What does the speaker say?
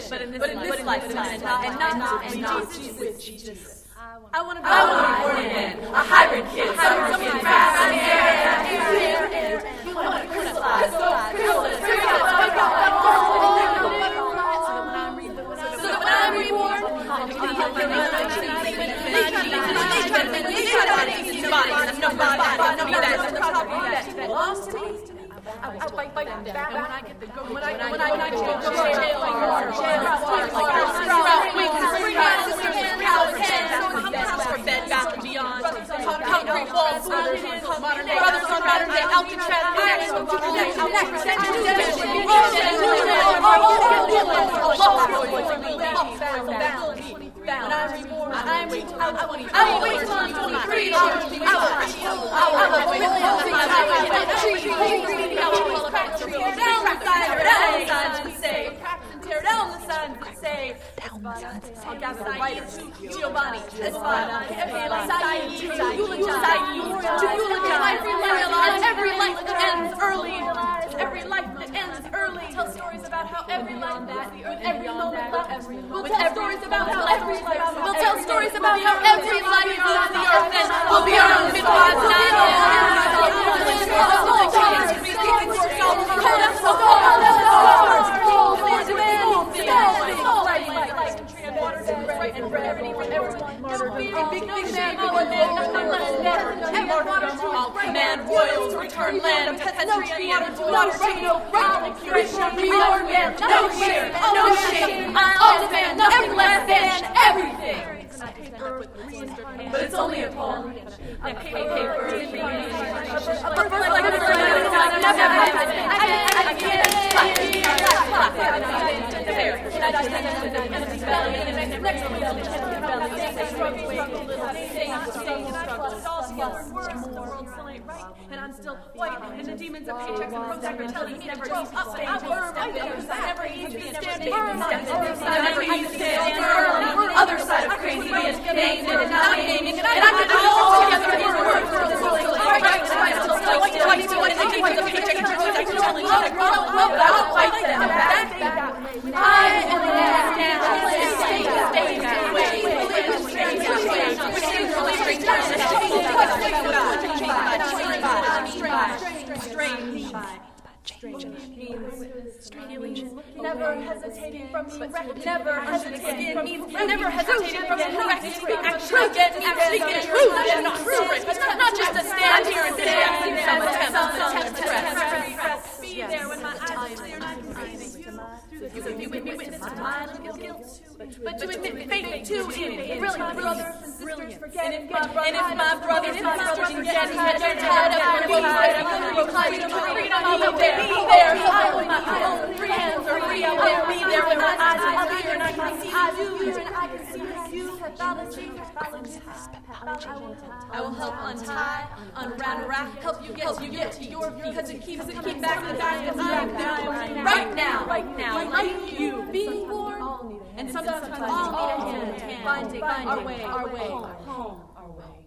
but in this lifetime, and not with Jesus. I want to be born again, a hybrid kid, something fast and air. You want to crystallize, so when I'm reborn, they try to make these bodies, and no body that belongs to me. I will fight them down. And when I get the go, when I go to jail, for Bed Bath & Beyond, concrete walls, brothers on modern day Alcatraz, when I'm reborn, I will wait till I'm 23. Tear down the signs that say, Giovanni, to eulogize every life that ends early. Every life that ends early. Tell stories about how every life with every moment left. We'll tell stories about how every life. We'll tell stories about how every life on the earth and will be our own midwives. I'll command royals, return land of peasantry, and no shame, no shame. I'll demand nothing less than everything. But it's only a poem. I pay for it. And I'm still white, and the demons of paychecks and Prozac are telling me never easy to stand firm. Never easy to stand firm. Never easy to stand firm. Other side of crazy is named and not naming, and I can do it all together in words. The paycheck and Prozac are telling me I'll fight them back. I am the last never hesitating from being wrecked. Never hesitating from being correct. Speak truth and not secret. Not just to stand here and say some attempt to rest. Be there when my eyes are clear and I'm breathing. You can be witness to mine and guilt, but to admit faith too in brilliant brothers and sisters forgetting. And if my brothers and sisters forgetting that they're tired of freedom, I will be there. My own free hands are free. I will be there when my eyes are clear and I can see you. I will help untie, unwrap, help you get to your view, because it keeps back the darkness right now, like you being born, and sometimes all need a hand, finding our way home, our way.